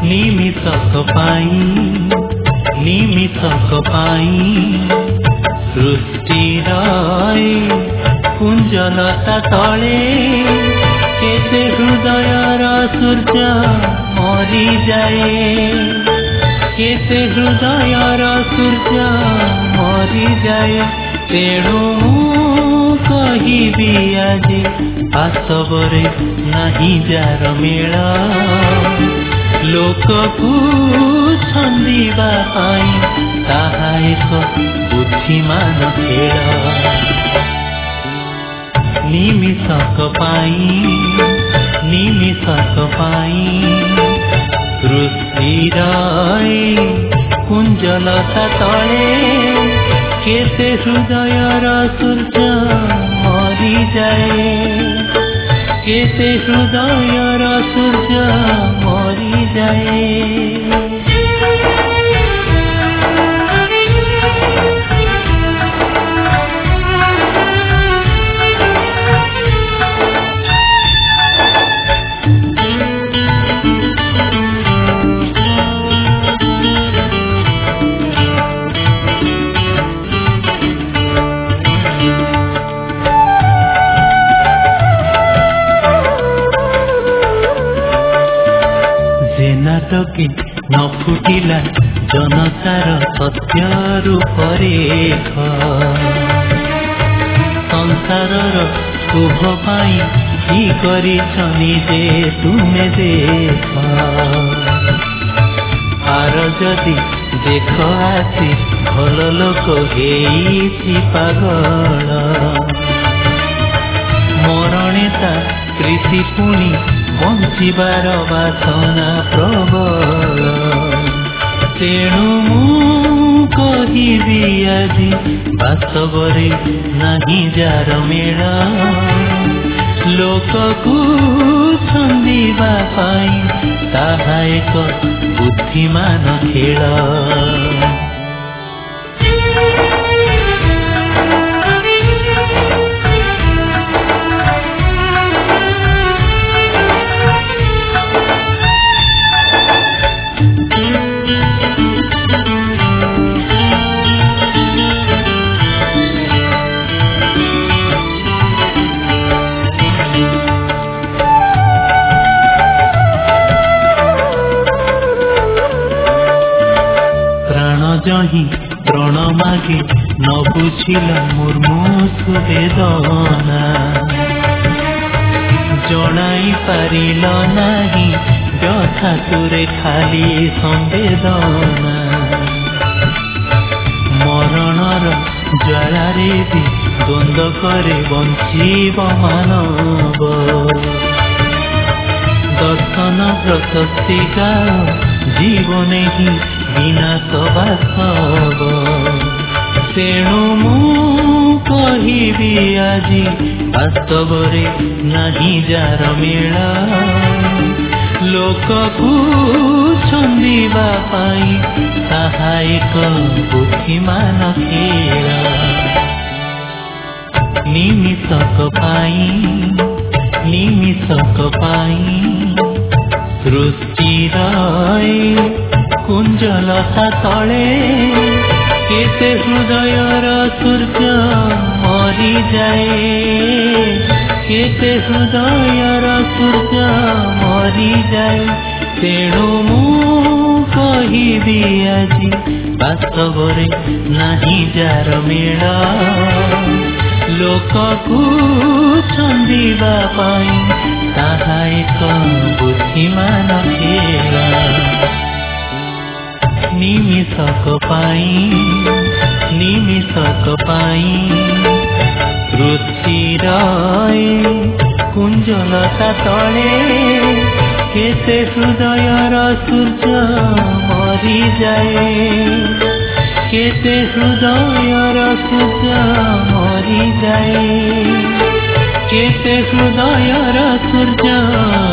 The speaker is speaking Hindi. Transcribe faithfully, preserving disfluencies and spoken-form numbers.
निमिषक पाई निमिषक पाई सृष्टिर कुंजलता तले केते हृदयर सूर्य मरी जाए केते हृदयर सूर्य मरी जाए तेणु कहिबी आजी आसबरे नहीं जार मेला लोककू छंदिबा पाई ताहा एक बुद्धिमान खेल निमिषक पाई निमिषक पाई सृष्टिर कुंजलता तले केते हृदयर सूर्य मरी जाए केते हृदयर सूर्य मरी जाए नाटके न फुटिला जनतार सत्य रूप रेख संसारर शुभ पाई ही करिछनी जे तुमे देख आर जदि देख आसी भल लोक हेइछि पागल मरणेता कृषि पुणी बंचिबार बासना प्रबल तेणु मु कहिबी आजी वास्तवरे नहीं जार मेला लोककू छंदिबा पाई ताहा एक बुद्धिमान खेल जही प्रण मागे न बुझिल मुर्मु वेदना जनाई पारिल नाही व्यथा तुरे खाली संवेदना मरणर ज्वालारे भी द्वंद करे बंचिब मानव दर्शन प्रशस्ति गाओ जीवने ही विनाश बास्तव तेणु मु कहिबी आजी वास्तवरे नहीं जार मेला लोककू छंदिबा पाई ताहा एक बुद्धिमान खेल निमिषक पाई निमिषक पाई सृष्टिर कुंजलता तले केते हृदयर सूर्य मरी जाए केते हृदयर सूर्य मरी जाए तेणु मु कहिबी आजी वास्तवरे नहीं जार मेला लोककू छंदिबा पाई ताहा एक बुद्धिमान खेल निमिषक पाई निमिषक पाई सृष्टिर कुंजलता तले केते हृदयर सूर्य मरी जाए केते हृदयर सूर्य मरी जाए केते हृदयर सूर्य